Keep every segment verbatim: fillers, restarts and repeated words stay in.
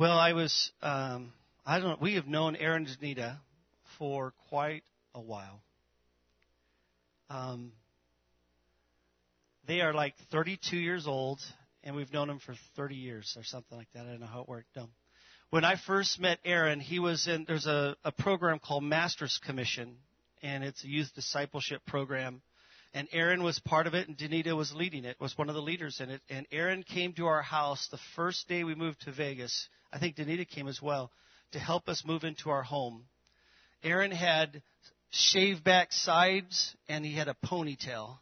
Well, I was, um, I don't know, we have known Aaron and Danita for quite a while. Um, they are like thirty-two years old, and we've known them for thirty years or something like that. I don't know how it worked. No. When I first met Aaron, he was in, there's a, a program called Master's Commission, and it's a youth discipleship program. And Aaron was part of it, and Danita was leading it, was one of the leaders in it. And Aaron came to our house the first day we moved to Vegas. I think Danita came as well, to help us move into our home. Aaron had shaved back sides, and he had a ponytail.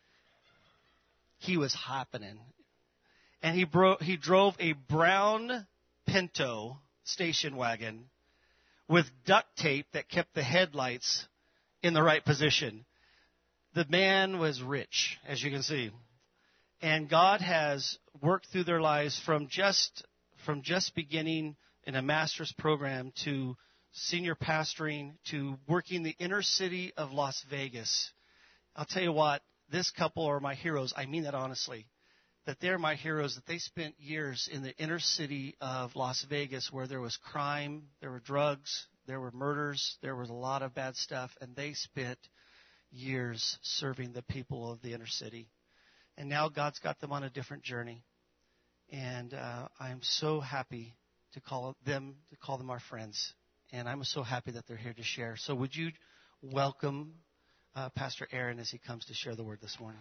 He was happening. And he, bro- he drove a brown Pinto station wagon with duct tape that kept the headlights in the right position. The man was rich, as you can see. And God has worked through their lives from just from just beginning in a master's program to senior pastoring to working the inner city of Las Vegas. I'll tell you what, this couple are my heroes. I mean that honestly. That they're my heroes, that they spent years in the inner city of Las Vegas where there was crime, there were drugs, there were murders, there was a lot of bad stuff, and they spent years serving the people of the inner city. And now God's got them on a different journey. And uh, I'm so happy to call them to call them our friends. And I'm so happy that they're here to share. So would you welcome uh, Pastor Aaron as he comes to share the word this morning?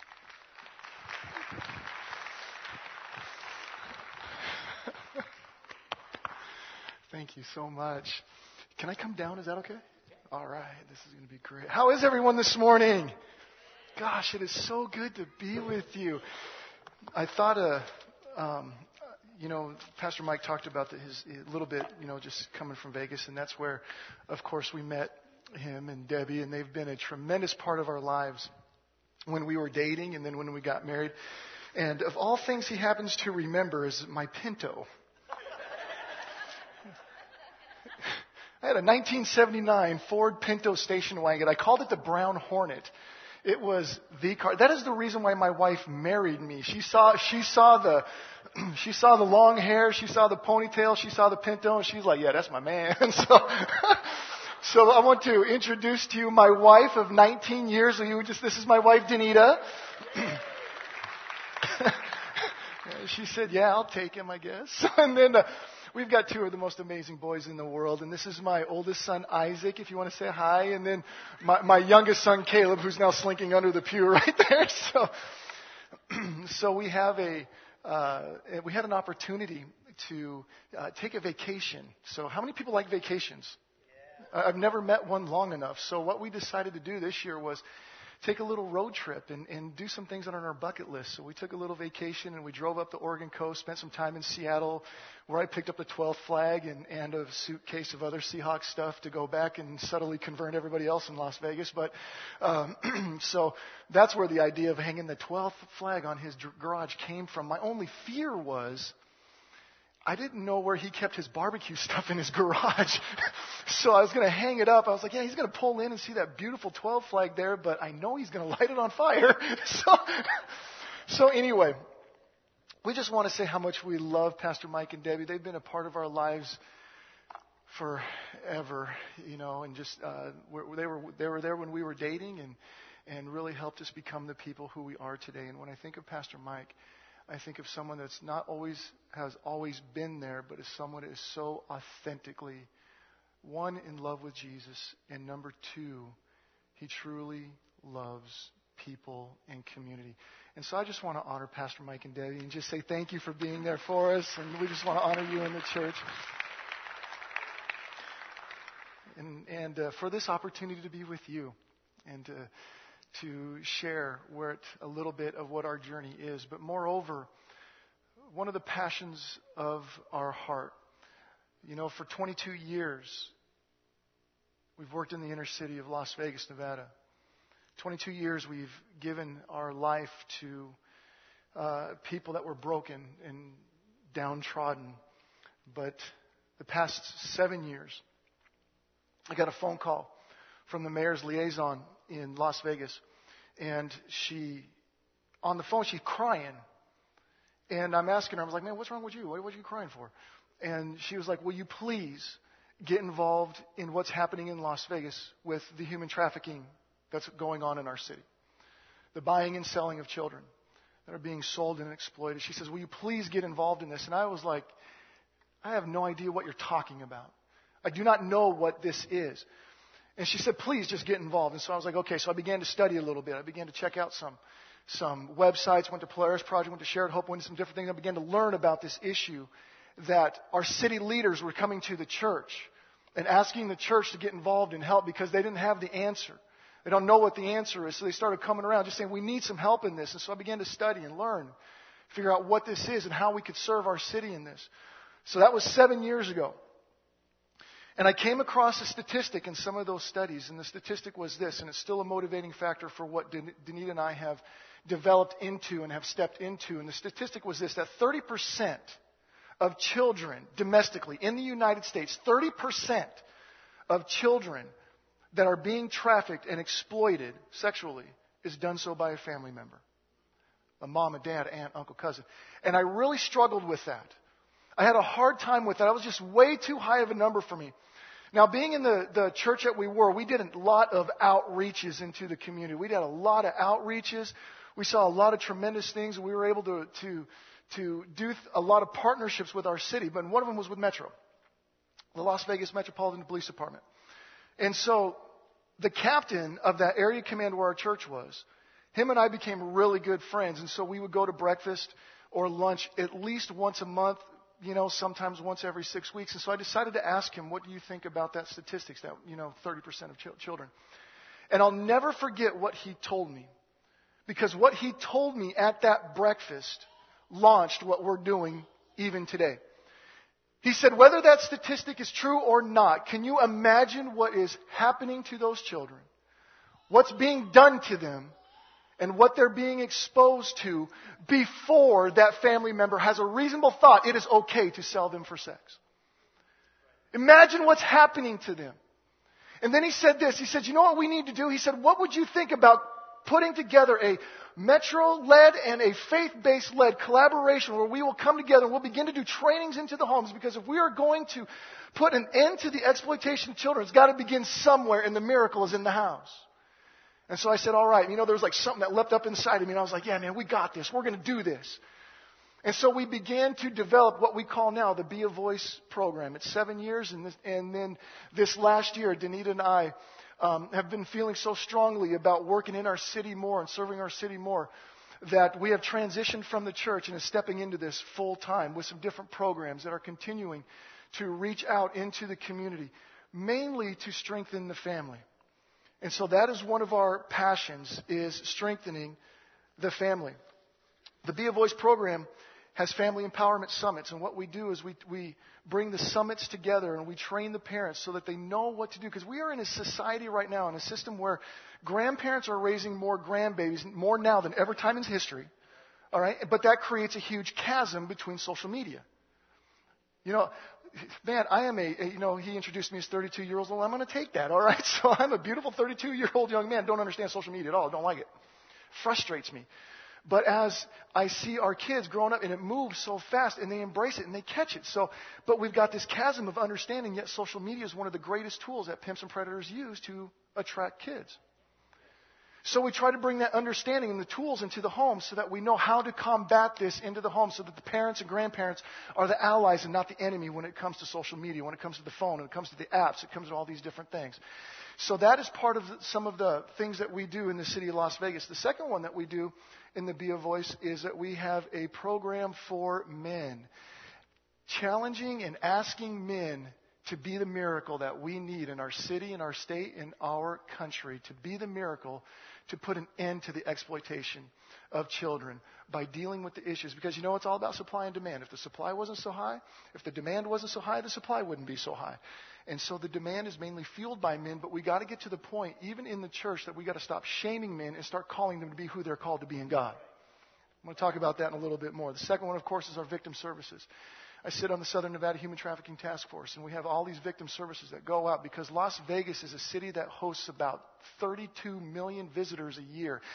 Thank you so much. Can I come down? Is that okay? All right. This is going to be great. How is everyone this morning? Gosh, it is so good to be with you. I thought, uh, um, you know, Pastor Mike talked about the, his a little bit, you know, just coming from Vegas, and that's where, of course, we met him and Debbie, and they've been a tremendous part of our lives when we were dating and then when we got married. And of all things he happens to remember is my Pinto. I had a nineteen seventy-nine Ford Pinto station wagon. I called it the Brown Hornet. It was the car. That is the reason why my wife married me. She saw, she saw the, she saw the long hair, she saw the ponytail, she saw the Pinto, and she's like, yeah, that's my man. so, so I want to introduce to you my wife of nineteen years. So you just, this is my wife, Danita. She said, yeah, I'll take him, I guess. And then, uh, we've got two of the most amazing boys in the world, and this is my oldest son, Isaac, if you want to say hi, and then my, my youngest son, Caleb, who's now slinking under the pew right there. So, so we have a, uh, we had an opportunity to uh, take a vacation. So how many people like vacations? Yeah. I've never met one long enough. So what we decided to do this year was take a little road trip and, and do some things that are on our bucket list. So we took a little vacation and we drove up the Oregon coast, spent some time in Seattle, where I picked up the twelfth flag and, and a suitcase of other Seahawks stuff to go back and subtly convert everybody else in Las Vegas. But um, so that's where the idea of hanging the twelfth flag on his garage came from. My only fear was I didn't know where he kept his barbecue stuff in his garage. So I was going to hang it up. I was like, yeah, he's going to pull in and see that beautiful twelve flag there, but I know he's going to light it on fire. So, so anyway, we just want to say how much we love Pastor Mike and Debbie. They've been a part of our lives forever, you know, and just uh, we're, they were they were there when we were dating and, and really helped us become the people who we are today. And when I think of Pastor Mike, I think of someone that's not always, has always been there, but is someone that is so authentically, one, in love with Jesus, and number two, he truly loves people and community. And so I just want to honor Pastor Mike and Debbie and just say thank you for being there for us, and we just want to honor you in the church. And, and uh, for this opportunity to be with you and to to share where it, a little bit of what our journey is. But moreover, one of the passions of our heart, you know, for twenty-two years, we've worked in the inner city of Las Vegas, Nevada. twenty-two years we've given our life to uh, people that were broken and downtrodden. But the past seven years, I got a phone call from the mayor's liaison in Las Vegas. And she, on the phone, she's crying. And I'm asking her, I was like, man, what's wrong with you? What, what are you crying for? And she was like, will you please get involved in what's happening in Las Vegas with the human trafficking that's going on in our city? The buying and selling of children that are being sold and exploited. She says, will you please get involved in this? And I was like, I have no idea what you're talking about. I do not know what this is. And she said, please just get involved. And so I was like, okay. So I began to study a little bit. I began to check out some some websites, went to Polaris Project, went to Shared Hope, went to some different things. I began to learn about this issue that our city leaders were coming to the church and asking the church to get involved and help because they didn't have the answer. They don't know what the answer is. So they started coming around just saying, we need some help in this. And so I began to study and learn, figure out what this is and how we could serve our city in this. So that was seven years ago. And I came across a statistic in some of those studies, and the statistic was this, and it's still a motivating factor for what Danita and I have developed into and have stepped into. And the statistic was this, that thirty percent of children domestically in the United States, thirty percent of children that are being trafficked and exploited sexually is done so by a family member. A mom, a dad, aunt, uncle, cousin. And I really struggled with that. I had a hard time with that. It was just way too high of a number for me. Now, being in the, the church that we were, we did a lot of outreaches into the community. We did a lot of outreaches. We saw a lot of tremendous things. We were able to, to, to do a lot of partnerships with our city. But one of them was with Metro, the Las Vegas Metropolitan Police Department. And so the captain of that area command where our church was, him and I became really good friends. And so we would go to breakfast or lunch at least once a month, you know, sometimes once every six weeks. And so I decided to ask him, what do you think about that statistics, that, you know, thirty percent of ch- children? And I'll never forget what he told me. Because what he told me at that breakfast launched what we're doing even today. He said, whether that statistic is true or not, can you imagine what is happening to those children? What's being done to them? And what they're being exposed to before that family member has a reasonable thought it is okay to sell them for sex. Imagine what's happening to them. And then he said this. He said, you know what we need to do? He said, what would you think about putting together a Metro-led and a faith-based led collaboration where we will come together and we'll begin to do trainings into the homes, because if we are going to put an end to the exploitation of children, it's got to begin somewhere, and the miracle is in the house. And so I said, all right. You know, there was like something that leapt up inside of me, and I was like, yeah, man, we got this. We're going to do this. And so we began to develop what we call now the Be a Voice program. It's seven years, and, this, and then this last year, Danita and I um, have been feeling so strongly about working in our city more and serving our city more that we have transitioned from the church and is stepping into this full time with some different programs that are continuing to reach out into the community, mainly to strengthen the family. And so that is one of our passions, is strengthening the family. The Be a Voice program has family empowerment summits. And what we do is we, we bring the summits together and we train the parents so that they know what to do. Because we are in a society right now, in a system where grandparents are raising more grandbabies, more now than ever time in history. All right? But that creates a huge chasm between social media. You know, man, I am a, a, you know, he introduced me as thirty-two years old. I'm going to take that, all right? So I'm a beautiful thirty-two-year-old young man. Don't understand social media at all. Don't like it. Frustrates me. But as I see our kids growing up, and it moves so fast, and they embrace it, and they catch it. So, but we've got this chasm of understanding, yet social media is one of the greatest tools that pimps and predators use to attract kids. So we try to bring that understanding and the tools into the home so that we know how to combat this into the home, so that the parents and grandparents are the allies and not the enemy when it comes to social media, when it comes to the phone, when it comes to the apps, it comes to all these different things. So that is part of the, some of the things that we do in the city of Las Vegas. The second one that we do in the Be a Voice is that we have a program for men, challenging and asking men to be the miracle that we need in our city, in our state, in our country, to be the miracle to put an end to the exploitation of children by dealing with the issues. Because, you know, it's all about supply and demand. If the supply wasn't so high, if the demand wasn't so high, the supply wouldn't be so high. And so the demand is mainly fueled by men, but we got to get to the point, even in the church, that we got to stop shaming men and start calling them to be who they're called to be in God. I'm going to talk about that in a little bit more. The second one, of course, is our victim services. I sit on the Southern Nevada Human Trafficking Task Force, and we have all these victim services that go out because Las Vegas is a city that hosts about thirty-two million visitors a year.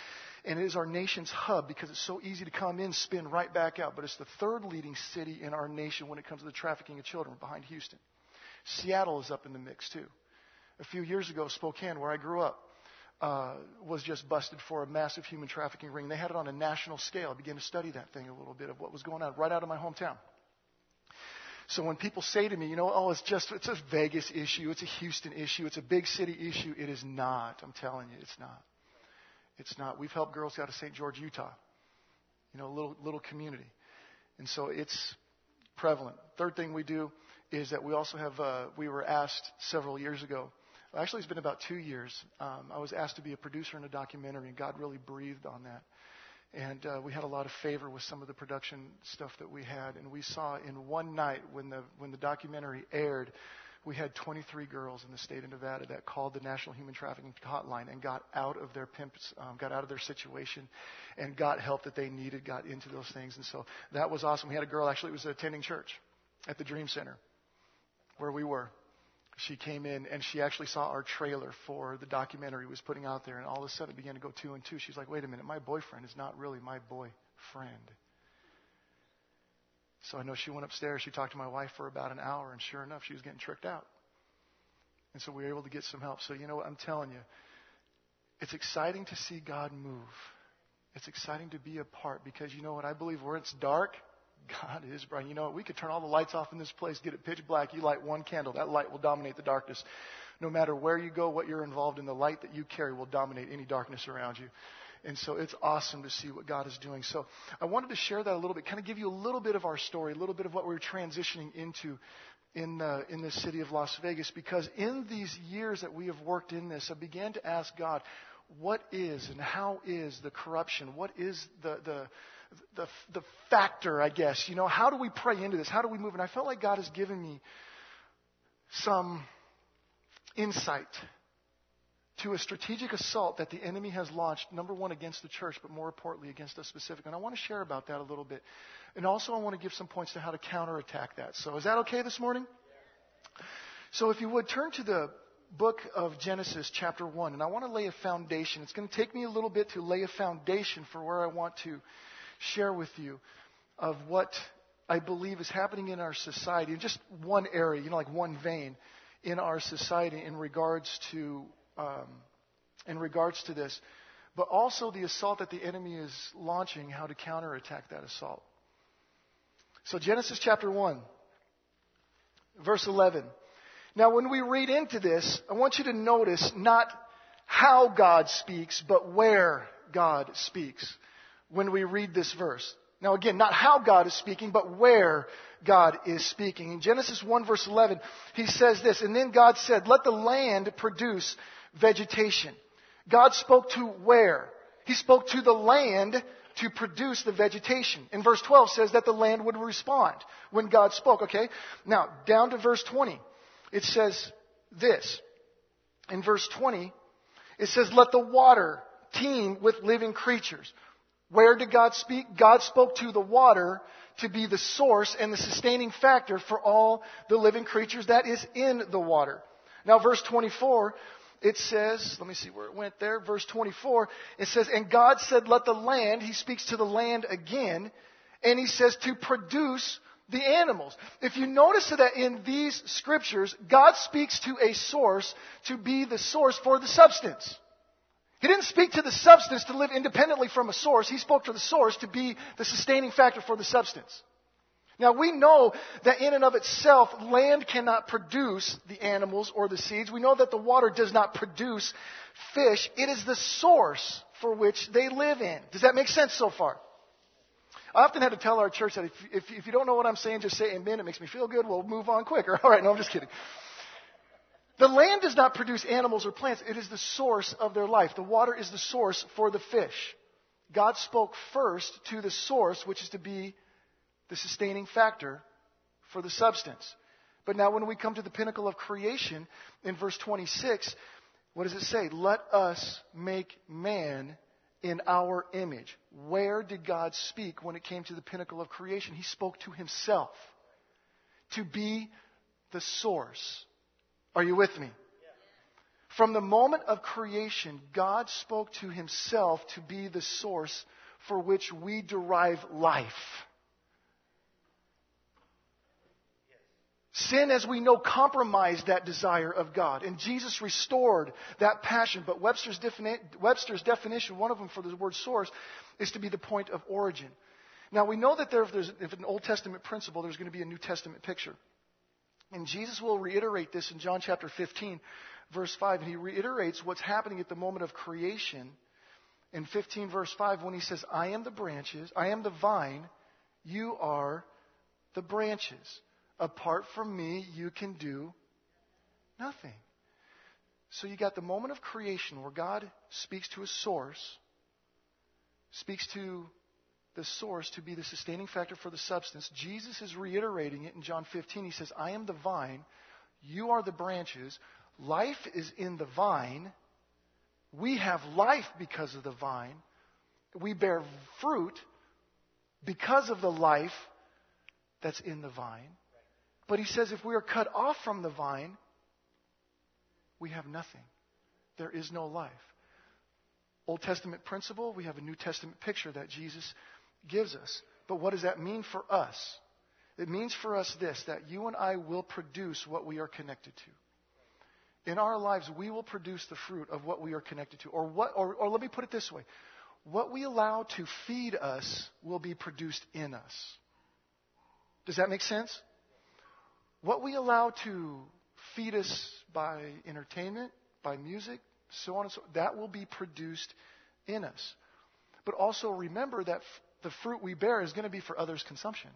And it is our nation's hub because it's so easy to come in, spin right back out. But it's the third leading city in our nation when it comes to the trafficking of children, behind Houston. Seattle is up in the mix too. A few years ago, Spokane, where I grew up, uh, was just busted for a massive human trafficking ring. They had it on a national scale. I began to study that thing a little bit of what was going on right out of my hometown. So when people say to me, you know, oh, it's just, it's a Vegas issue, it's a Houston issue, it's a big city issue, it is not. I'm telling you, it's not. It's not. We've helped girls out of Saint George, Utah. You know, a little, little community. And so it's prevalent. Third thing we do is that we also have, uh, we were asked several years ago, actually it's been about two years, um, I was asked to be a producer in a documentary, and God really breathed on that. And uh, we had a lot of favor with some of the production stuff that we had. And we saw in one night when the when the documentary aired, we had twenty-three girls in the state of Nevada that called the National Human Trafficking Hotline and got out of their pimps, um, got out of their situation, and got help that they needed, got into those things. And so that was awesome. We had a girl actually was attending church at the Dream Center where we were. She came in and she actually saw our trailer for the documentary we was putting out there, and all of a sudden it began to go two and two. She's like, wait a minute, my boyfriend is not really my boyfriend. So I know she went upstairs. She talked to my wife for about an hour, and sure enough, she was getting tricked out. And so we were able to get some help. So you know what, I'm telling you, it's exciting to see God move. It's exciting to be a part because you know what, I believe where it's dark, God is bright. You know what? We could turn all the lights off in this place, get it pitch black. You light one candle. That light will dominate the darkness. No matter where you go, what you're involved in, the light that you carry will dominate any darkness around you. And so it's awesome to see what God is doing. So I wanted to share that a little bit, kind of give you a little bit of our story, a little bit of what we're transitioning into in uh, in this city of Las Vegas. Because in these years that we have worked in this, I began to ask God, what is and how is the corruption? What is the the The, the factor, I guess, you know, how do we pray into this? How do we move? And I felt like God has given me some insight to a strategic assault that the enemy has launched, number one, against the church, but more importantly, against us specifically. And I want to share about that a little bit. And also I want to give some points to how to counterattack that. So is that okay this morning? So if you would, turn to the book of Genesis, chapter one. And I want to lay a foundation. It's going to take me a little bit to lay a foundation for where I want to share with you of what I believe is happening in our society, in just one area, you know, like one vein in our society in regards to um, in regards to this, but also the assault that the enemy is launching, how to counterattack that assault. So Genesis chapter one, verse eleven. Now, when we read into this, I want you to notice not how God speaks, but where God speaks when we read this verse. Now again, not how God is speaking, but where God is speaking. In Genesis one verse eleven, he says this, and then God said, let the land produce vegetation. God spoke to where? He spoke to the land to produce the vegetation. In verse twelve says that the land would respond when God spoke, okay? Now, down to verse twenty, it says this. In verse twenty, it says, let the water teem with living creatures. Where did God speak? God spoke to the water to be the source and the sustaining factor for all the living creatures that is in the water. Now, verse twenty-four, it says, let me see where it went there. Verse twenty-four, it says, and God said, let the land, he speaks to the land again, and he says to produce the animals. If you notice that in these scriptures, God speaks to a source to be the source for the substance. He didn't speak to the substance to live independently from a source. He spoke to the source to be the sustaining factor for the substance. Now we know that in and of itself, land cannot produce the animals or the seeds. We know that the water does not produce fish. It is the source for which they live in. Does that make sense so far? I often had to tell our church that if, if, if you don't know what I'm saying, just say amen. It makes me feel good. We'll move on quicker. All right, no, I'm just kidding. The land does not produce animals or plants. It is the source of their life. The water is the source for the fish. God spoke first to the source, which is to be the sustaining factor for the substance. But now when we come to the pinnacle of creation, in verse twenty-six, what does it say? Let us make man in our image. Where did God speak when it came to the pinnacle of creation? He spoke to himself to be the source. Are you with me? From the moment of creation, God spoke to himself to be the source for which we derive life. Sin, as we know, compromised that desire of God. And Jesus restored that passion. But Webster's, defini- Webster's definition, one of them for the word source, is to be the point of origin. Now, we know that there, if there's if an Old Testament principle, there's going to be a New Testament picture. And Jesus will reiterate this in John chapter fifteen, verse five. And he reiterates what's happening at the moment of creation in fifteen, verse five, when he says, I am the branches, I am the vine, you are the branches. Apart from me, you can do nothing. So you got the moment of creation where God speaks to a source, speaks to the source to be the sustaining factor for the substance. Jesus is reiterating it in John fifteen. He says, I am the vine, you are the branches. Life is in the vine. We have life because of the vine. We bear fruit because of the life that's in the vine. But he says if we are cut off from the vine, we have nothing. There is no life. Old Testament principle, we have a New Testament picture that Jesus gives us. But what does that mean for us? It means for us this, that you and I will produce what we are connected to. In our lives, we will produce the fruit of what we are connected to. Or what or, or let me put it this way. What we allow to feed us will be produced in us. Does that make sense? What we allow to feed us by entertainment, by music, so on and so on, that will be produced in us. But also remember that f- the fruit we bear is going to be for others' consumption.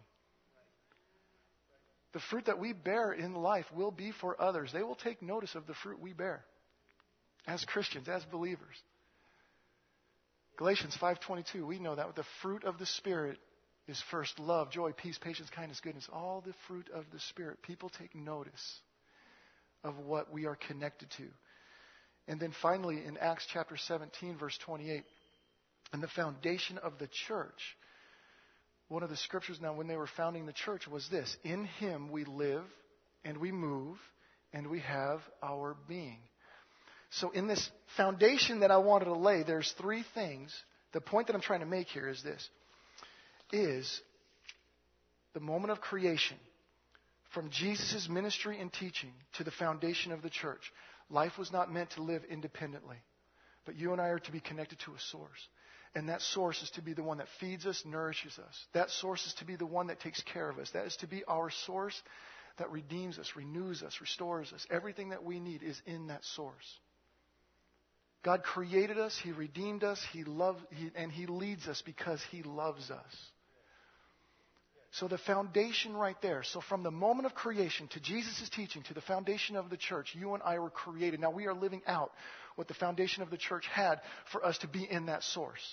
The fruit that we bear in life will be for others. They will take notice of the fruit we bear as Christians, as believers. Galatians five twenty-two, we know that the fruit of the Spirit is first love, joy, peace, patience, kindness, goodness. All the fruit of the Spirit. People take notice of what we are connected to. And then finally in Acts chapter seventeen, verse twenty-eight, and the foundation of the church, one of the scriptures now when they were founding the church was this: in him we live and we move and we have our being. So in this foundation that I wanted to lay, there's three things. The point that I'm trying to make here is this. Is the moment of creation, from Jesus' ministry and teaching to the foundation of the church. Life was not meant to live independently, but you and I are to be connected to a source. And that source is to be the one that feeds us, nourishes us. That source is to be the one that takes care of us. That is to be our source that redeems us, renews us, restores us. Everything that we need is in that source. God created us, He redeemed us, He loved, he, and He leads us because He loves us. So the foundation right there. So from the moment of creation to Jesus' teaching to the foundation of the church, you and I were created. Now we are living out what the foundation of the church had for us to be in that source.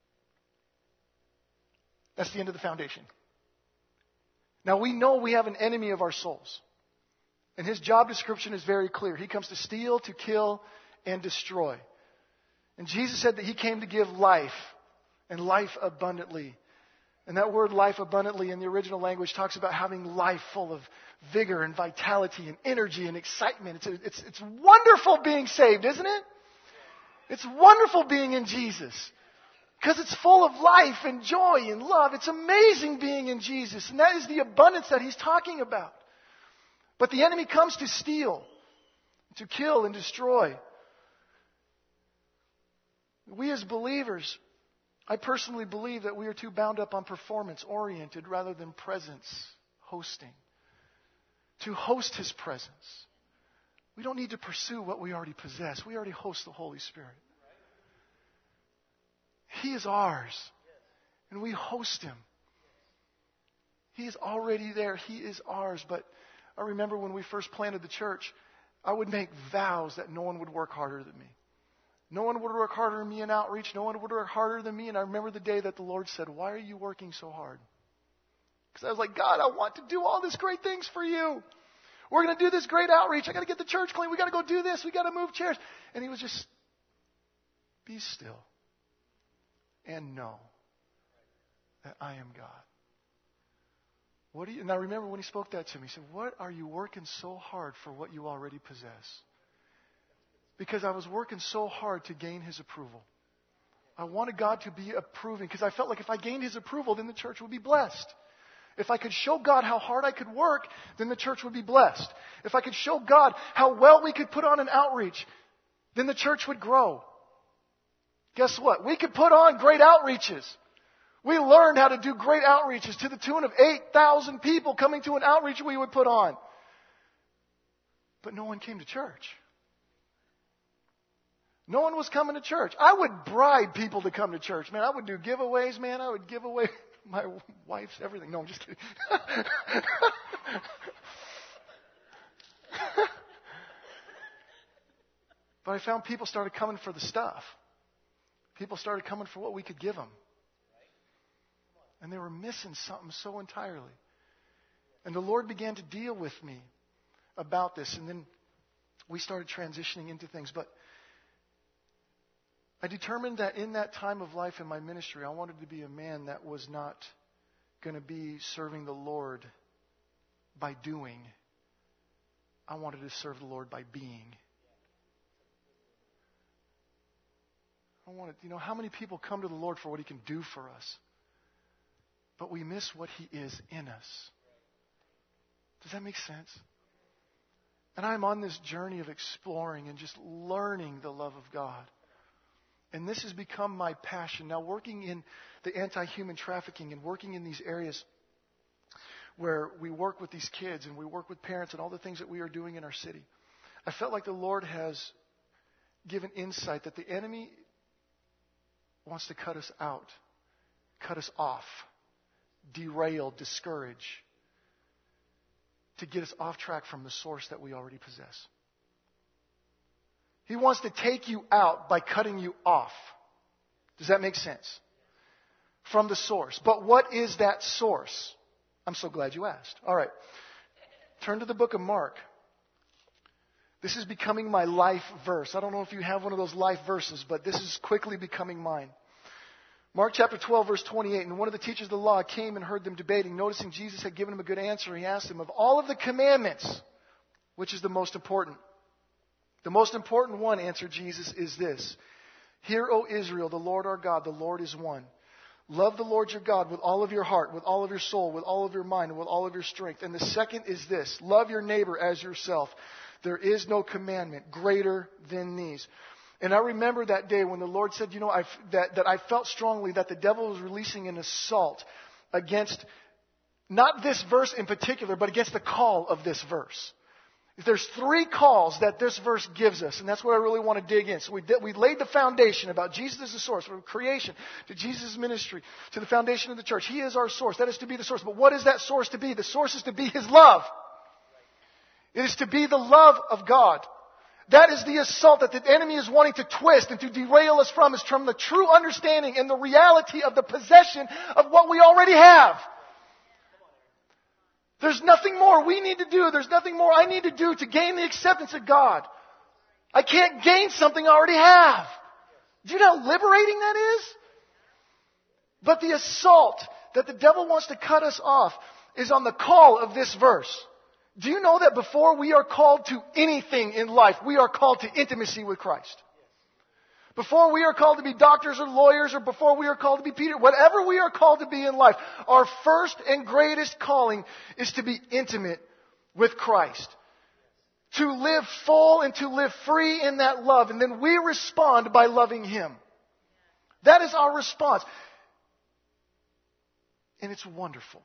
That's the end of the foundation. Now we know we have an enemy of our souls. And his job description is very clear. He comes to steal, to kill, and destroy. And Jesus said that He came to give life, and life abundantly. And that word life abundantly in the original language talks about having life full of vigor and vitality and energy and excitement. It's, a, it's, it's wonderful being saved, isn't it? It's wonderful being in Jesus. Because it's full of life and joy and love. It's amazing being in Jesus. And that is the abundance that He's talking about. But the enemy comes to steal, to kill and destroy. We as believers, I personally believe that we are too bound up on performance-oriented rather than presence, hosting. To host His presence. We don't need to pursue what we already possess. We already host the Holy Spirit. He is ours. And we host Him. He is already there. He is ours. But I remember when we first planted the church, I would make vows that no one would work harder than me. No one would work harder than me in outreach. No one would work harder than me. And I remember the day that the Lord said, why are you working so hard? Because I was like, God, I want to do all these great things for you. We're going to do this great outreach. I got to get the church clean. We got to go do this. We got to move chairs. And He was just, be still and know that I am God. What do you, and I remember when He spoke that to me, He said, what are you working so hard for what you already possess? because I was working so hard to gain His approval. I wanted God to be approving because I felt like if I gained His approval, then the church would be blessed. If I could show God how hard I could work, then the church would be blessed. If I could show God how well we could put on an outreach, then the church would grow. Guess what? We could put on great outreaches. We learned how to do great outreaches to the tune of eight thousand people coming to an outreach we would put on. But no one came to church. No one was coming to church. I would bribe people to come to church. Man, I would do giveaways, man. I would give away my wife's everything. No, I'm just kidding. But I found people started coming for the stuff. People started coming for what we could give them. And they were missing something so entirely. And the Lord began to deal with me about this. And then we started transitioning into things. But I determined that in that time of life in my ministry, I wanted to be a man that was not going to be serving the Lord by doing. I wanted to serve the Lord by being. I wanted, you know, how many people come to the Lord for what He can do for us? But we miss what He is in us. Does that make sense? And I'm on this journey of exploring and just learning the love of God. And this has become my passion. Now, working in the anti-human trafficking and working in these areas where we work with these kids and we work with parents and all the things that we are doing in our city, I felt like the Lord has given insight that the enemy wants to cut us out, cut us off, derail, discourage, to get us off track from the source that we already possess. He wants to take you out by cutting you off. Does that make sense? From the source. But what is that source? I'm so glad you asked. All right. Turn to the book of Mark. This is becoming my life verse. I don't know if you have one of those life verses, but this is quickly becoming mine. Mark chapter twelve, verse twenty-eight. And one of the teachers of the law came and heard them debating. Noticing Jesus had given him a good answer, he asked him, of all of the commandments, which is the most important? The most important one, answered Jesus, is this. Hear, O Israel, the Lord our God, the Lord is one. Love the Lord your God with all of your heart, with all of your soul, with all of your mind, and with all of your strength. And the second is this. Love your neighbor as yourself. There is no commandment greater than these. And I remember that day when the Lord said, you know, I, that, that I felt strongly that the devil was releasing an assault against, not this verse in particular, but against the call of this verse. There's three calls that this verse gives us, and that's what I really want to dig in. So we did, we laid the foundation about Jesus as the source, from creation to Jesus' ministry, to the foundation of the church. He is our source. That is to be the source. But what is that source to be? The source is to be His love. It is to be the love of God. That is the assault that the enemy is wanting to twist and to derail us from, is from the true understanding and the reality of the possession of what we already have. There's nothing more we need to do. There's nothing more I need to do to gain the acceptance of God. I can't gain something I already have. Do you know how liberating that is? But the assault that the devil wants to cut us off is on the call of this verse. Do you know that before we are called to anything in life, we are called to intimacy with Christ? Before we are called to be doctors or lawyers, or before we are called to be Peter, whatever we are called to be in life, our first and greatest calling is to be intimate with Christ. To live full and to live free in that love. And then we respond by loving Him. That is our response. And it's wonderful.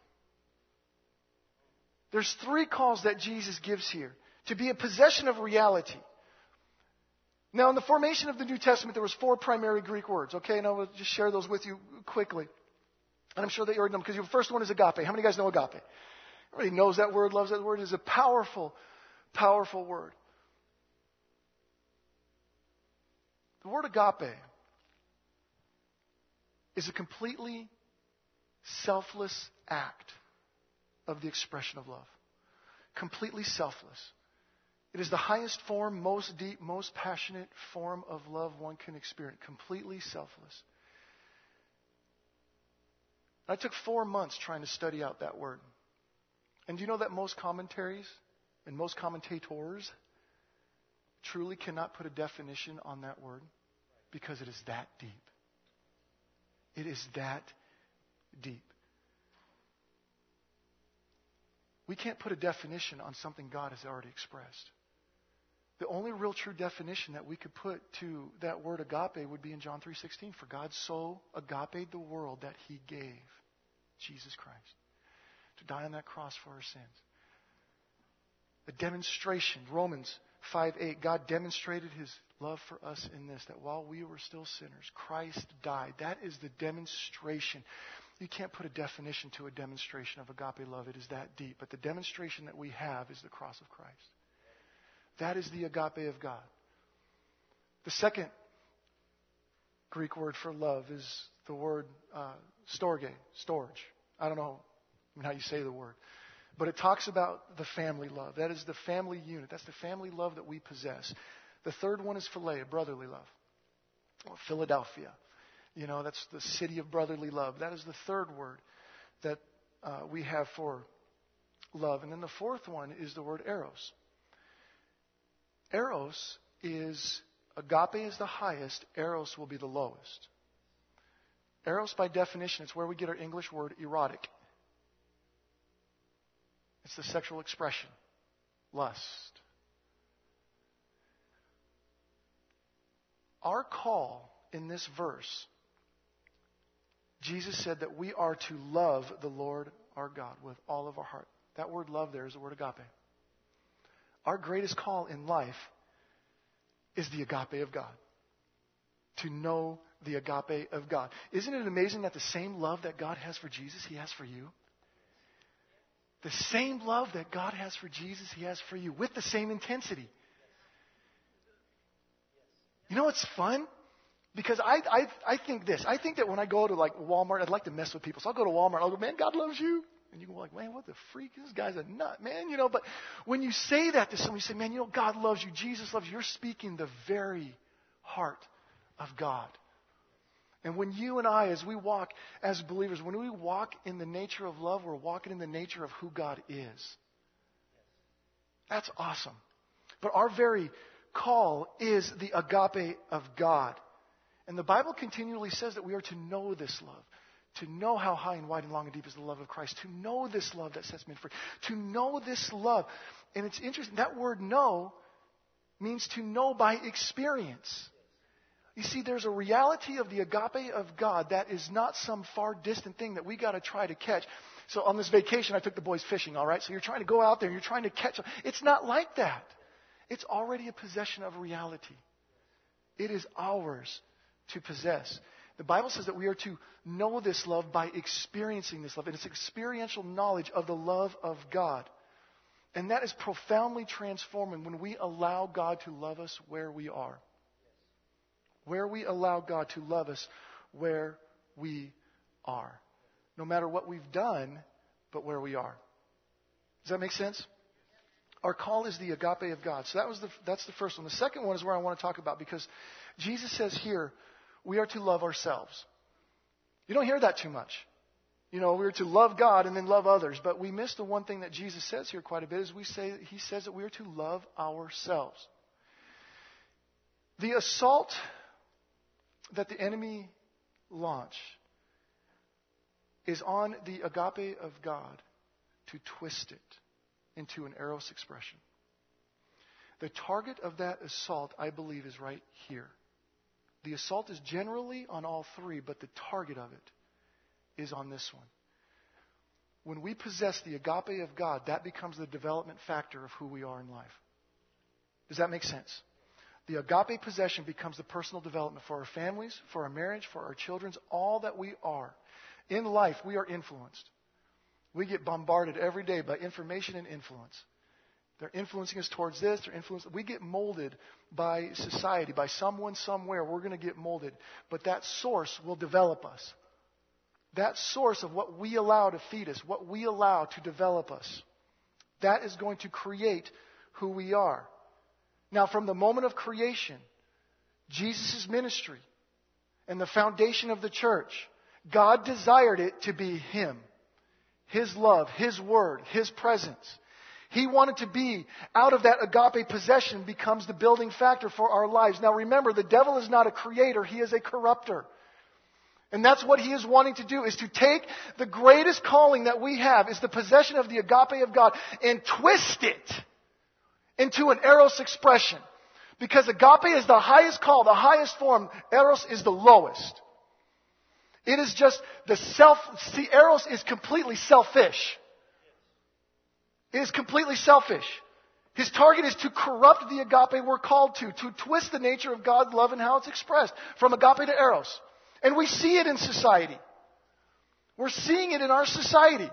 There's three calls that Jesus gives here. To be a possession of reality. Now, in the formation of the New Testament, there was four primary Greek words. Okay, and I will just share those with you quickly. And I'm sure that you already know them, because the first one is agape. How many of you guys know agape? Everybody knows that word, loves that word. It is a powerful, powerful word. The word agape is a completely selfless act of the expression of love. Completely selfless. It is the highest form, most deep, most passionate form of love one can experience. Completely selfless. I took four months trying to study out that word. And do you know that most commentaries and most commentators truly cannot put a definition on that word because it is that deep. It is that deep. We can't put a definition on something God has already expressed. The only real true definition that we could put to that word agape would be in John three sixteen. For God so agape the world that he gave Jesus Christ to die on that cross for our sins. A demonstration, Romans five eight, God demonstrated his love for us in this, that while we were still sinners, Christ died. That is the demonstration. You can't put a definition to a demonstration of agape love. It is that deep. But the demonstration that we have is the cross of Christ. That is the agape of God. The second Greek word for love is the word uh, storge, storge. I don't know how you say the word. But it talks about the family love. That is the family unit. That's the family love that we possess. The third one is philia, brotherly love. Or Philadelphia. You know, that's the city of brotherly love. That is the third word that uh, we have for love. And then the fourth one is the word eros. Eros is, agape is the highest, eros will be the lowest. Eros, by definition, it's where we get our English word erotic. It's the sexual expression, lust. Our call in this verse, Jesus said that we are to love the Lord our God with all of our heart. That word love there is the word agape. Our greatest call in life is the agape of God. To know the agape of God. Isn't it amazing that the same love that God has for Jesus, he has for you? The same love that God has for Jesus, he has for you, with the same intensity. You know what's fun? Because I, I I think this. I think that when I go to like Walmart, I'd like to mess with people. So I'll go to Walmart. I'll go, man, God loves you. And you go like, man, what the freak? This guy's a nut, man. You know, but when you say that to someone, you say, man, you know, God loves you. Jesus loves you. You're speaking the very heart of God. And when you and I, as we walk as believers, when we walk in the nature of love, we're walking in the nature of who God is. That's awesome. But our very call is the agape of God. And the Bible continually says that we are to know this love. To know how high and wide and long and deep is the love of Christ. To know this love that sets men free. To know this love. And it's interesting, that word know means to know by experience. You see, there's a reality of the agape of God that is not some far distant thing that we got to try to catch. So on this vacation, I took the boys fishing, all right? So you're trying to go out there and you're trying to catch them. It's not like that. It's already a possession of reality. It is ours to possess. The Bible says that we are to know this love by experiencing this love. And it's experiential knowledge of the love of God. And that is profoundly transforming when we allow God to love us where we are. Where we allow God to love us where we are. No matter what we've done, but where we are. Does that make sense? Our call is the agape of God. So that was the, that's the first one. The second one is where I want to talk about, because Jesus says here, we are to love ourselves. You don't hear that too much. You know, we're to love God and then love others. But we miss the one thing that Jesus says here quite a bit, is we say, he says that we are to love ourselves. The assault that the enemy launch is on the agape of God to twist it into an eros expression. The target of that assault, I believe, is right here. The assault is generally on all three, but the target of it is on this one. When we possess the agape of God, that becomes the development factor of who we are in life. Does that make sense? The agape possession becomes the personal development for our families, for our marriage, for our children, all that we are. In life, we are influenced. We get bombarded every day by information and influence. They're influencing us towards this. They're influencing. We get molded by society, by someone somewhere. We're going to get molded. But that source will develop us. That source of what we allow to feed us, what we allow to develop us, that is going to create who we are. Now, from the moment of creation, Jesus' ministry and the foundation of the church, God desired it to be Him. His love, His word, His presence. He wanted to be out of that agape possession becomes the building factor for our lives. Now remember, the devil is not a creator. He is a corrupter. And that's what he is wanting to do, is to take the greatest calling that we have, is the possession of the agape of God, and twist it into an eros expression. Because agape is the highest call, the highest form. Eros is the lowest. It is just the self, see, eros is completely selfish. It is completely selfish. His target is to corrupt the agape we're called to, to twist the nature of God's love and how it's expressed from agape to eros. And we see it in society. We're seeing it in our society.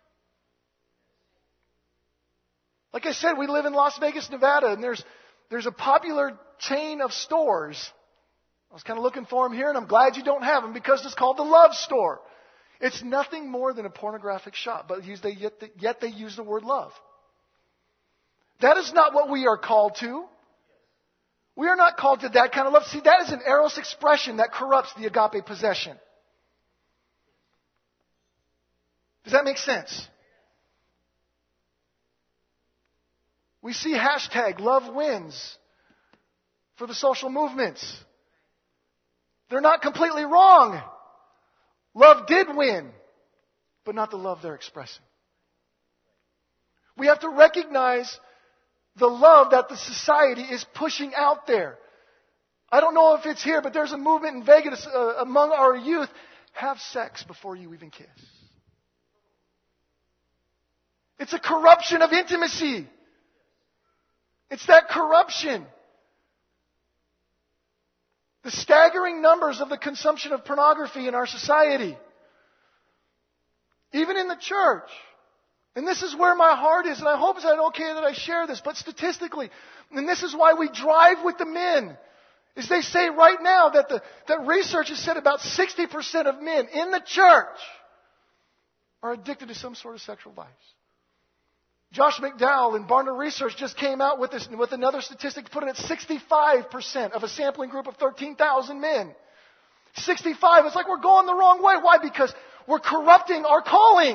Like I said, we live in Las Vegas, Nevada, and there's there's a popular chain of stores. I was kind of looking for them here, and I'm glad you don't have them because it's called the Love Store. It's nothing more than a pornographic shop, but yet they, yet they use the word love. That is not what we are called to. We are not called to that kind of love. See, that is an eros expression that corrupts the agape possession. Does that make sense? We see hashtag love wins for the social movements. They're not completely wrong. Love did win, but not the love they're expressing. We have to recognize the love that the society is pushing out there. I don't know if it's here, but there's a movement in Vegas uh, among our youth. Have sex before you even kiss. It's a corruption of intimacy. It's that corruption. The staggering numbers of the consumption of pornography in our society. Even in the church. And this is where my heart is, and I hope it's okay that I share this, but statistically, and this is why we drive with the men, is they say right now that the that research has said about sixty percent of men in the church are addicted to some sort of sexual vice. Josh McDowell in Barna Research just came out with this with another statistic to put it at sixty-five percent of a sampling group of thirteen thousand men. sixty-five, it's like we're going the wrong way. Why? Because we're corrupting our calling.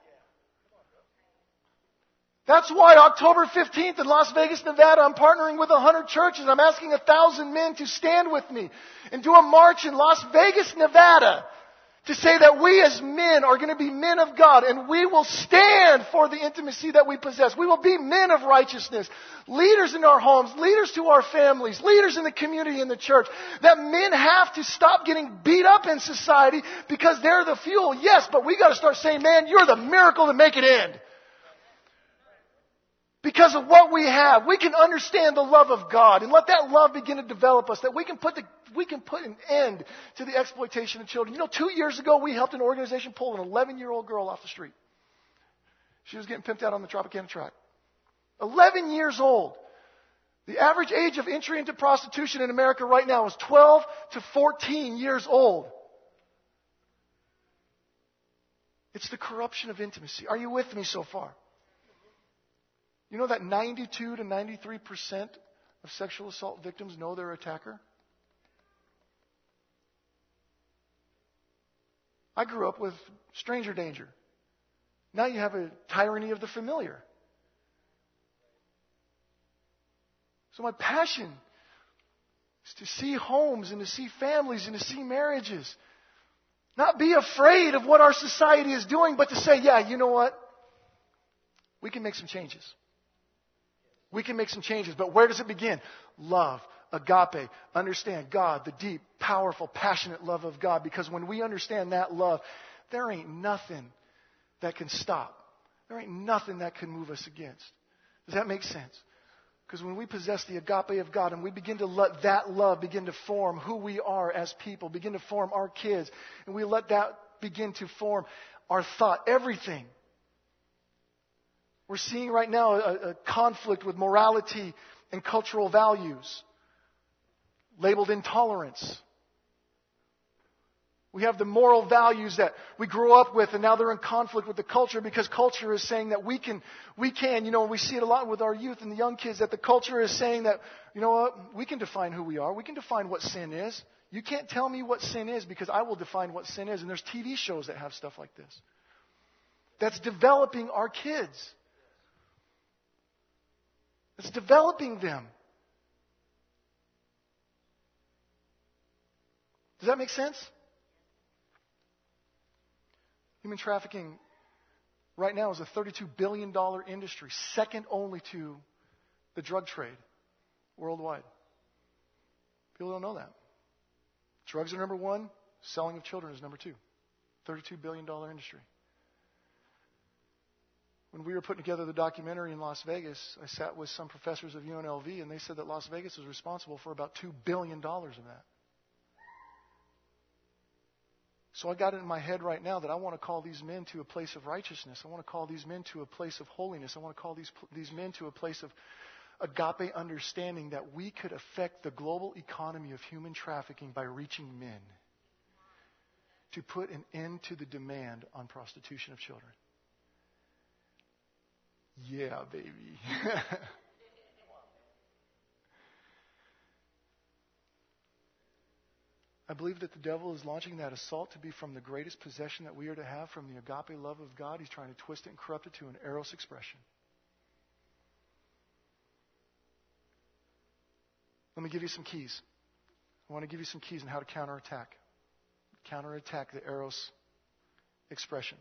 That's why October fifteenth in Las Vegas, Nevada, I'm partnering with one hundred churches. I'm asking one thousand men to stand with me and do a march in Las Vegas, Nevada, to say that we as men are going to be men of God, and we will stand for the intimacy that we possess. We will be men of righteousness, leaders in our homes, leaders to our families, leaders in the community and the church. That men have to stop getting beat up in society because they're the fuel. Yes, but we got to start saying, man, you're the miracle to make it end. Because of what we have, we can understand the love of God and let that love begin to develop us, that we can put the, we can put an end to the exploitation of children. You know, two years ago, we helped an organization pull an eleven-year-old girl off the street. She was getting pimped out on the Tropicana track. eleven years old. The average age of entry into prostitution in America right now is twelve to fourteen years old. It's the corruption of intimacy. Are you with me so far? You know that ninety-two to ninety-three percent of sexual assault victims know their attacker? I grew up with stranger danger. Now you have a tyranny of the familiar. So my passion is to see homes and to see families and to see marriages. Not be afraid of what our society is doing, but to say, yeah, you know what? We can make some changes. We can make some changes, but where does it begin? Love, agape, understand God, the deep, powerful, passionate love of God. Because when we understand that love, there ain't nothing that can stop. There ain't nothing that can move us against. Does that make sense? Because when we possess the agape of God and we begin to let that love begin to form who we are as people, begin to form our kids, and we let that begin to form our thought, everything. We're seeing right now a, a conflict with morality and cultural values, labeled intolerance. We have the moral values that we grew up with, and now they're in conflict with the culture because culture is saying that we can, we can, you know, we see it a lot with our youth and the young kids, that the culture is saying that, you know what, we can define who we are. We can define what sin is. You can't tell me what sin is because I will define what sin is. And there's T V shows that have stuff like this. That's developing our kids. It's developing them. Does that make sense? Human trafficking right now is a thirty-two billion dollars industry, second only to the drug trade worldwide. People don't know that. Drugs are number one, selling of children is number two. thirty-two billion dollars industry. When we were putting together the documentary in Las Vegas, I sat with some professors of U N L V, and they said that Las Vegas was responsible for about two billion dollars of that. So I got it in my head right now that I want to call these men to a place of righteousness. I want to call these men to a place of holiness. I want to call these, these men to a place of agape understanding that we could affect the global economy of human trafficking by reaching men to put an end to the demand on prostitution of children. Yeah, baby. I believe that the devil is launching that assault to be from the greatest possession that we are to have, from the agape love of God. He's trying to twist it and corrupt it to an eros expression. Let me give you some keys. I want to give you some keys on how to counterattack. Counterattack the eros expression.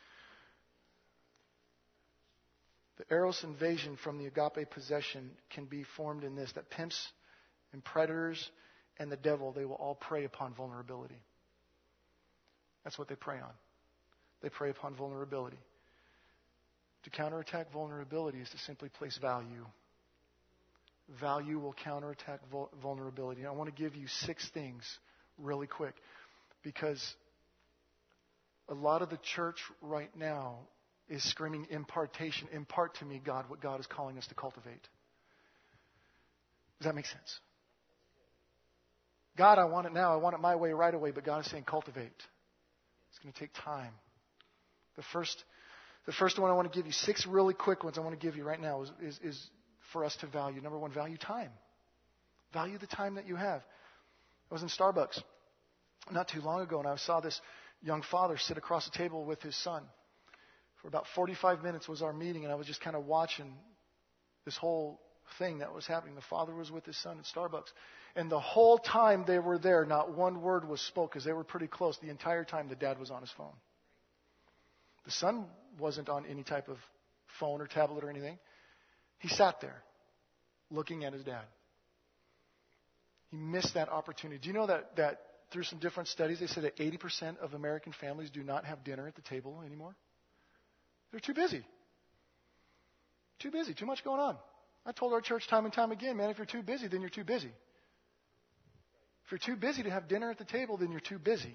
The eros invasion from the agape possession can be formed in this, that pimps and predators and the devil, they will all prey upon vulnerability. That's what they prey on. They prey upon vulnerability. To counterattack vulnerability is to simply place value. Value will counterattack vul- vulnerability. I want to give you six things really quick, because a lot of the church right now is screaming impartation. Impart to me, God, what God is calling us to cultivate. Does that make sense? God, I want it now. I want it my way, right away. But God is saying cultivate. It's going to take time. The first, the first one I want to give you, six really quick ones I want to give you right now is, is, is for us to value. Number one, value time. Value the time that you have. I was in Starbucks not too long ago, and I saw this young father sit across the table with his son. For about forty-five minutes was our meeting, and I was just kind of watching this whole thing that was happening. The father was with his son at Starbucks. And the whole time they were there, not one word was spoke, because they were pretty close. The entire time the dad was on his phone. The son wasn't on any type of phone or tablet or anything. He sat there looking at his dad. He missed that opportunity. Do you know that, that through some different studies, they said that eighty percent of American families do not have dinner at the table anymore? They're too busy. Too busy. Too much going on. I told our church time and time again, man, if you're too busy, then you're too busy. If you're too busy to have dinner at the table, then you're too busy.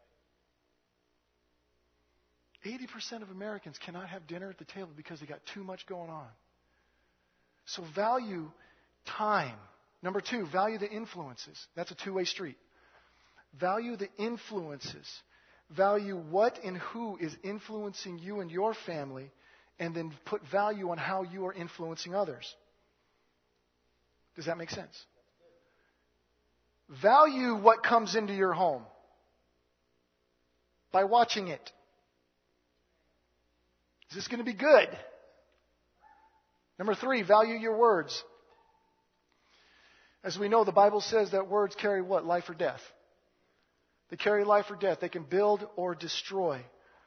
eighty percent of Americans cannot have dinner at the table because they got too much going on. So value time. Number two, value the influences. That's a two-way street. Value the influences. Value what and who is influencing you and your family, and then put value on how you are influencing others. Does that make sense? Value what comes into your home by watching it. Is this going to be good? Number three, value your words. As we know, the Bible says that words carry what? Life or death. They carry life or death. They can build or destroy.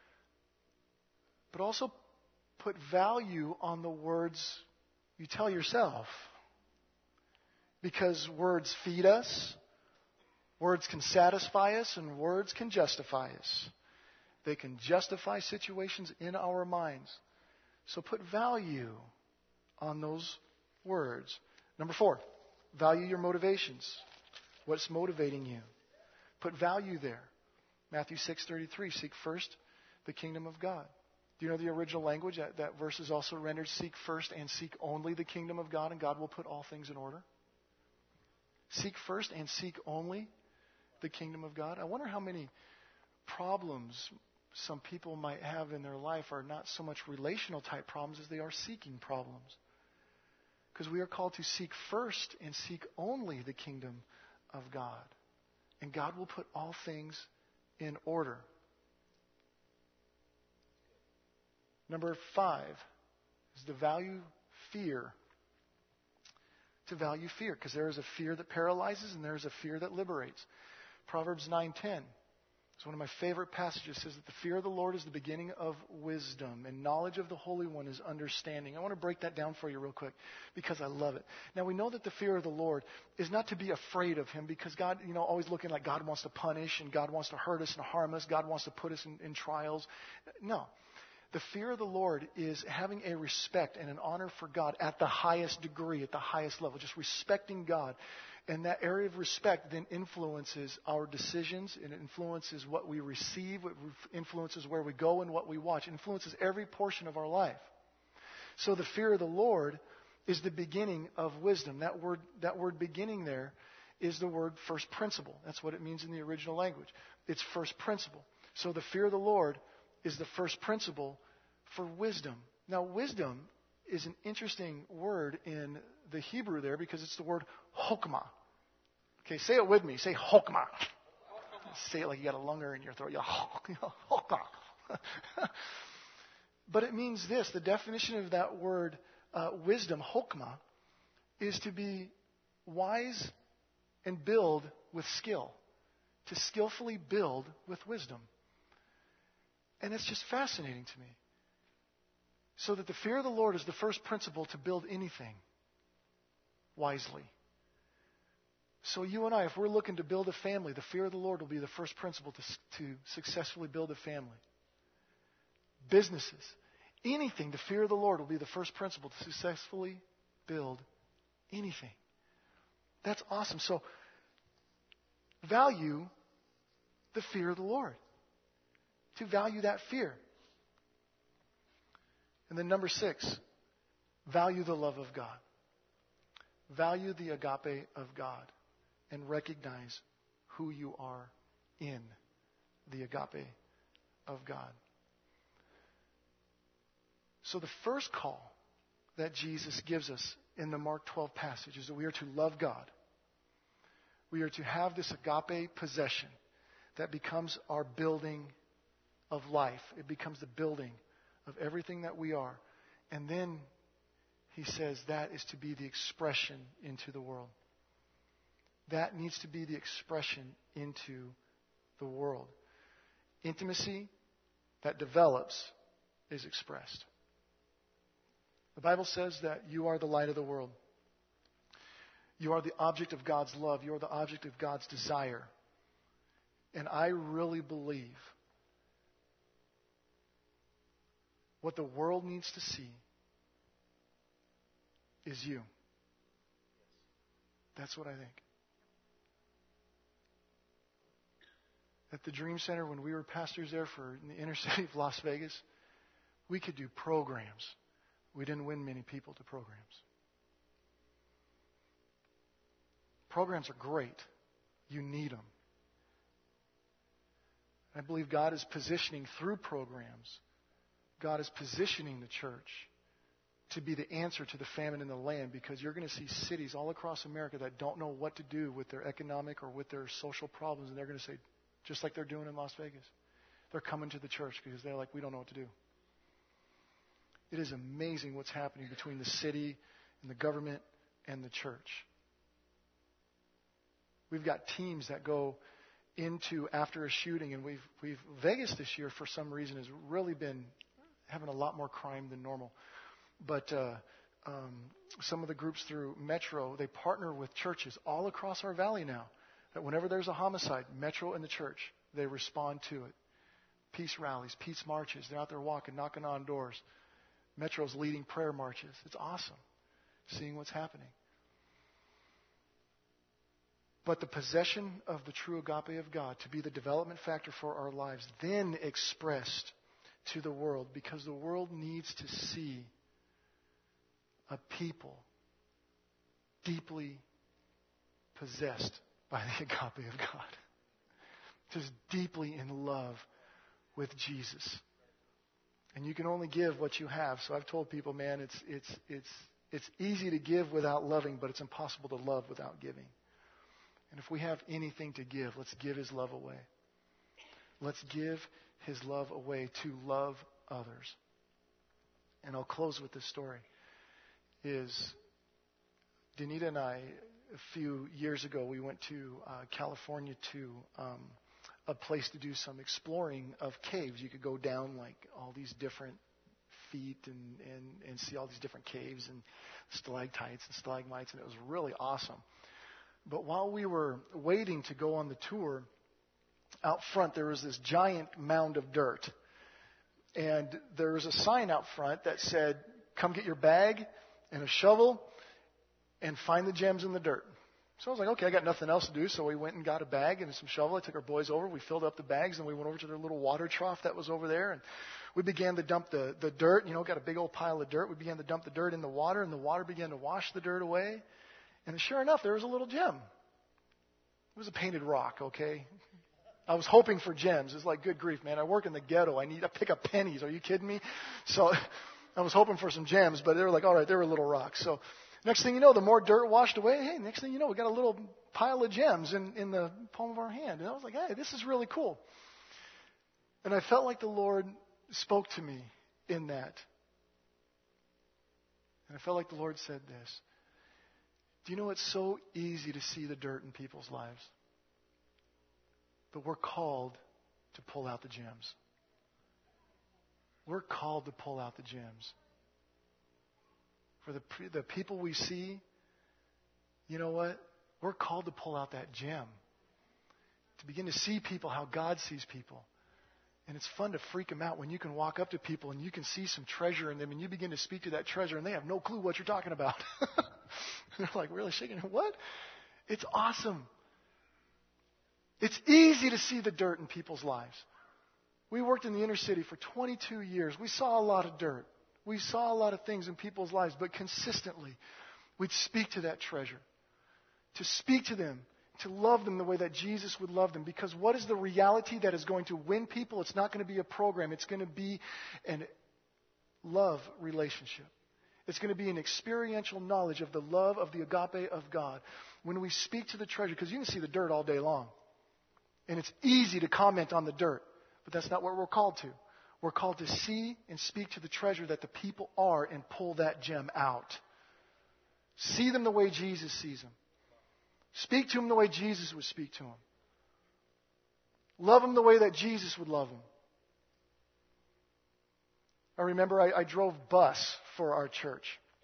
But also put value on the words you tell yourself. Because words feed us, words can satisfy us, and words can justify us. They can justify situations in our minds. So put value on those words. Number four, value your motivations. What's motivating you? Put value there. Matthew six thirty-three, seek first the kingdom of God. Do you know the original language? That, that verse is also rendered, seek first and seek only the kingdom of God, and God will put all things in order. Seek first and seek only the kingdom of God. I wonder how many problems some people might have in their life are not so much relational type problems as they are seeking problems. Because we are called to seek first and seek only the kingdom of God. And God will put all things in order. Number five is to value fear. to value fear, because there is a fear that paralyzes and there is a fear that liberates. Proverbs nine ten. It's one of my favorite passages. It says that the fear of the Lord is the beginning of wisdom, and knowledge of the Holy One is understanding. I want to break that down for you real quick because I love it. Now, we know that the fear of the Lord is not to be afraid of Him, because God, you know, always looking like God wants to punish and God wants to hurt us and harm us. God wants to put us in, in trials. No. The fear of the Lord is having a respect and an honor for God at the highest degree, at the highest level, just respecting God. And that area of respect then influences our decisions, and it influences what we receive, it influences where we go and what we watch. It influences every portion of our life. So the fear of the Lord is the beginning of wisdom. That word, that word beginning there is the word first principle. That's what it means in the original language. It's first principle. So the fear of the Lord is the first principle for wisdom. Now, wisdom is an interesting word in the Hebrew there, because it's the word chokmah. Okay, say it with me. Say chokmah. Say it like you got a lunger in your throat. Chokmah. But it means this. The definition of that word, uh, wisdom, chokmah, is to be wise and build with skill. To skillfully build with wisdom. And it's just fascinating to me. So that the fear of the Lord is the first principle to build anything wisely. So you and I, if we're looking to build a family, the fear of the Lord will be the first principle to, to successfully build a family. Businesses, anything, the fear of the Lord will be the first principle to successfully build anything. That's awesome. So value the fear of the Lord. To value that fear. And then number six, value the love of God. Value the agape of God and recognize who you are in the agape of God. So the first call that Jesus gives us in the Mark twelve passage is that we are to love God. We are to have this agape possession that becomes our building of life. It becomes the building of everything that we are. And then he says that is to be the expression into the world. That needs to be the expression into the world. Intimacy that develops is expressed. The Bible says that you are the light of the world. You are the object of God's love. You are the object of God's desire. And I really believe what the world needs to see is you. That's what I think. At the Dream Center, when we were pastors there for in the inner city of Las Vegas, we could do programs. We didn't win many people to programs. Programs are great. You need them. I believe God is positioning through programs. God is positioning the church to be the answer to the famine in the land, because you're going to see cities all across America that don't know what to do with their economic or with their social problems, and they're going to say, just like they're doing in Las Vegas, they're coming to the church because they're like, we don't know what to do. It is amazing what's happening between the city and the government and the church. We've got teams that go into after a shooting, and we've we've Vegas this year for some reason has really been having a lot more crime than normal. But uh, um, some of the groups through Metro, they partner with churches all across our valley now. That whenever there's a homicide, Metro and the church, they respond to it. Peace rallies, peace marches. They're out there walking, knocking on doors. Metro's leading prayer marches. It's awesome seeing what's happening. But the possession of the true agape of God to be the development factor for our lives, then expressed to the world, because the world needs to see a people deeply possessed by the agape of God. Just deeply in love with Jesus. And you can only give what you have. So I've told people, man, it's it's it's it's easy to give without loving, but it's impossible to love without giving. And if we have anything to give, let's give His love away. Let's give His love away to love others. And I'll close with this story. Is Danita and I, a few years ago, we went to uh, California to um, a place to do some exploring of caves. You could go down like all these different feet and, and, and see all these different caves and stalactites and stalagmites, and it was really awesome. But while we were waiting to go on the tour, out front there was this giant mound of dirt. And there was a sign out front that said, come get your bag and a shovel and find the gems in the dirt. So I was like, okay, I got nothing else to do. So we went and got a bag and some shovel. I took our boys over. We filled up the bags and we went over to their little water trough that was over there. And we began to dump the, the dirt. You know, got a big old pile of dirt. We began to dump the dirt in the water, and the water began to wash the dirt away. And sure enough, there was a little gem. It was a painted rock, okay? I was hoping for gems. It's like, good grief, man. I work in the ghetto. I need to pick up pennies. Are you kidding me? So I was hoping for some gems, but they were like, all right, they were little rocks. So next thing you know, the more dirt washed away, hey, next thing you know, we got a little pile of gems in, in the palm of our hand. And I was like, hey, this is really cool. And I felt like the Lord spoke to me in that. And I felt like the Lord said this. Do you know it's so easy to see the dirt in people's lives? But we're called to pull out the gems. We're called to pull out the gems. For the, the people we see, you know what? We're called to pull out that gem. To begin to see people how God sees people. And it's fun to freak them out when you can walk up to people and you can see some treasure in them and you begin to speak to that treasure and they have no clue what you're talking about. They're like, really shaking? What? It's awesome. It's easy to see the dirt in people's lives. We worked in the inner city for twenty-two years. We saw a lot of dirt. We saw a lot of things in people's lives, but consistently we'd speak to that treasure. To speak to them, to love them the way that Jesus would love them. Because what is the reality that is going to win people? It's not going to be a program. It's going to be a love relationship. It's going to be an experiential knowledge of the love of the agape of God. When we speak to the treasure, because you can see the dirt all day long. And it's easy to comment on the dirt. But that's not what we're called to. We're called to see and speak to the treasure that the people are and pull that gem out. See them the way Jesus sees them. Speak to them the way Jesus would speak to them. Love them the way that Jesus would love them. I remember I, I drove bus for our church.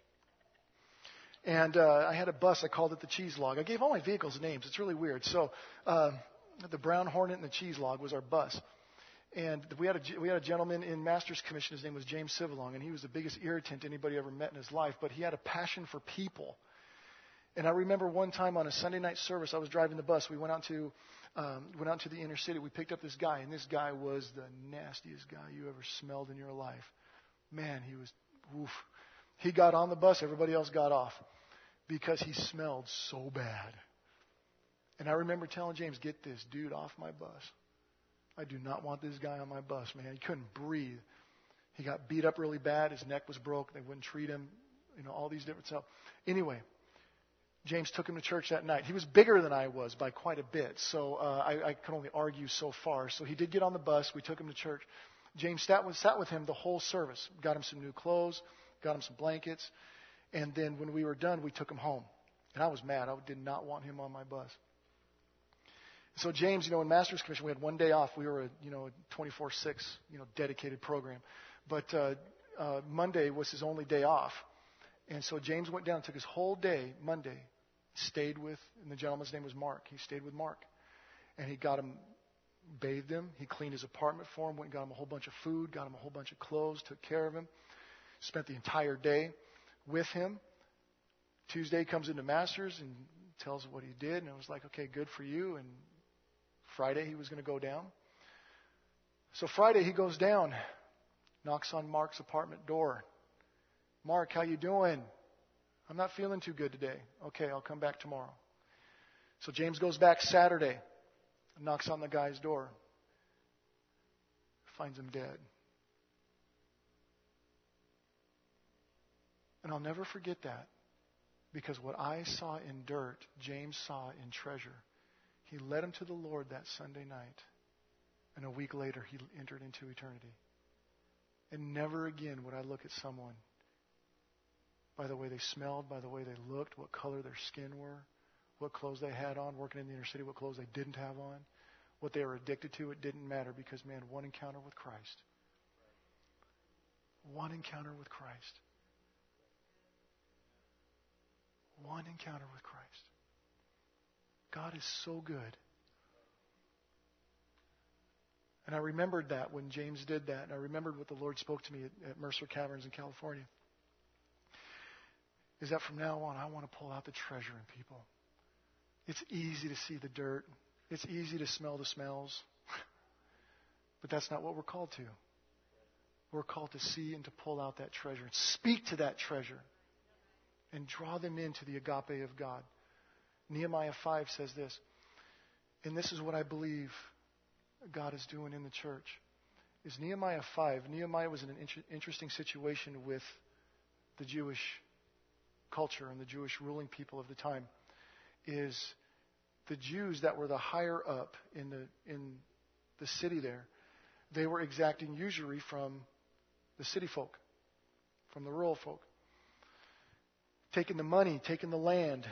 And uh, I had a bus, I called it the Cheese Log. I gave all my vehicles names. It's really weird. So uh, the Brown Hornet and the Cheese Log was our bus. And we had a, we had a gentleman in Master's Commission. His name was James Civilong. And he was the biggest irritant anybody ever met in his life. But he had a passion for people. And I remember one time on a Sunday night service, I was driving the bus. We went out to um, went out to the inner city. We picked up this guy, and this guy was the nastiest guy you ever smelled in your life. Man, he was, oof. He got on the bus. Everybody else got off because he smelled so bad. And I remember telling James, get this dude off my bus. I do not want this guy on my bus, man. He couldn't breathe. He got beat up really bad. His neck was broke. They wouldn't treat him. You know, all these different stuff. Anyway, James took him to church that night. He was bigger than I was by quite a bit, so uh, I, I could only argue so far. So he did get on the bus. We took him to church. James sat with, sat with him the whole service. Got him some new clothes, got him some blankets, and then when we were done, we took him home. And I was mad. I did not want him on my bus. So James, you know, in Master's Commission, we had one day off. We were a, you know, a twenty-four six, you know, dedicated program. But uh, uh, Monday was his only day off. And so James went down, took his whole day, Monday, stayed with, and the gentleman's name was Mark. He stayed with Mark. And he got him, bathed him. He cleaned his apartment for him, went and got him a whole bunch of food, got him a whole bunch of clothes, took care of him. Spent the entire day with him. Tuesday comes into Masters and tells what he did. And I was like, okay, good for you. And Friday he was going to go down. So Friday he goes down, knocks on Mark's apartment door. Mark, how you doing? I'm not feeling too good today. Okay, I'll come back tomorrow. So James goes back Saturday, knocks on the guy's door, finds him dead. And I'll never forget that, because what I saw in dirt, James saw in treasure. He led him to the Lord that Sunday night, and a week later he entered into eternity. And never again would I look at someone by the way they smelled, by the way they looked, what color their skin were, what clothes they had on, working in the inner city, what clothes they didn't have on, what they were addicted to. It didn't matter because, man, one encounter with Christ. One encounter with Christ. One encounter with Christ. God is so good. And I remembered that when James did that. And I remembered what the Lord spoke to me at, at Mercer Caverns in California. Is that from now on, I want to pull out the treasure in people. It's easy to see the dirt. It's easy to smell the smells. But that's not what we're called to. We're called to see and to pull out that treasure and speak to that treasure and draw them into the agape of God. Nehemiah five says this, and this is what I believe God is doing in the church, is Nehemiah five. Nehemiah was in an inter- interesting situation with the Jewish culture and the Jewish ruling people of the time. Is the Jews that were the higher up in the in the city there, they were exacting usury from the city folk, from the rural folk. Taking the money, taking the land.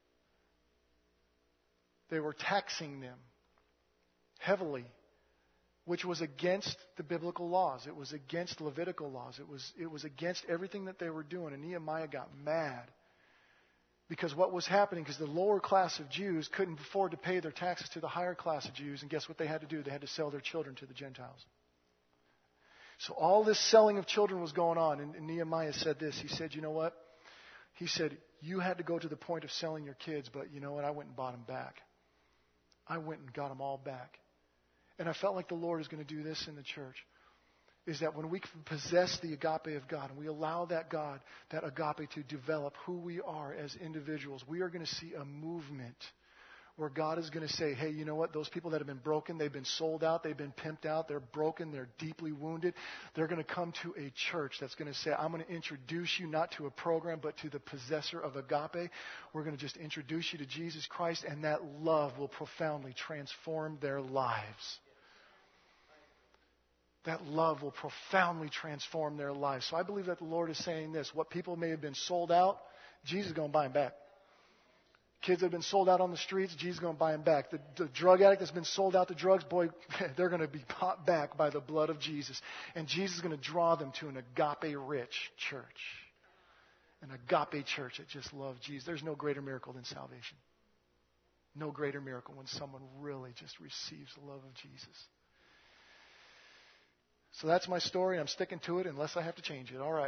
They were taxing them heavily, which was against the biblical laws. It was against Levitical laws. It was, it was against everything that they were doing. And Nehemiah got mad. Because what was happening, because the lower class of Jews couldn't afford to pay their taxes to the higher class of Jews. And guess what they had to do? They had to sell their children to the Gentiles. So all this selling of children was going on. And, and Nehemiah said this. He said, you know what? He said, you had to go to the point of selling your kids, but you know what? I went and bought them back. I went and got them all back. And I felt like the Lord is going to do this in the church. Is that when we possess the agape of God and we allow that God, that agape to develop who we are as individuals, we are going to see a movement where God is going to say, hey, you know what? Those people that have been broken, they've been sold out, they've been pimped out, they're broken, they're deeply wounded. They're going to come to a church that's going to say, I'm going to introduce you not to a program, but to the possessor of agape. We're going to just introduce you to Jesus Christ, and that love will profoundly transform their lives. That love will profoundly transform their lives. So I believe that the Lord is saying this. What people may have been sold out, Jesus is going to buy them back. Kids that have been sold out on the streets, Jesus is going to buy them back. The, the drug addict that's been sold out to drugs, boy, they're going to be bought back by the blood of Jesus. And Jesus is going to draw them to an agape-rich church. An agape church that just loves Jesus. There's no greater miracle than salvation. No greater miracle when someone really just receives the love of Jesus. So that's my story. I'm sticking to it unless I have to change it. All right.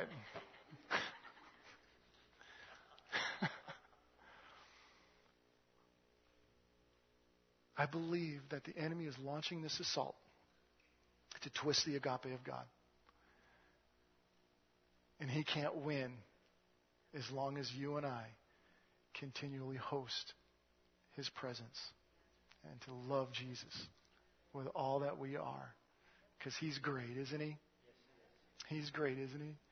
I believe that the enemy is launching this assault to twist the agape of God. And he can't win as long as you and I continually host his presence and to love Jesus with all that we are. Because he's great, isn't he? He's great, isn't he?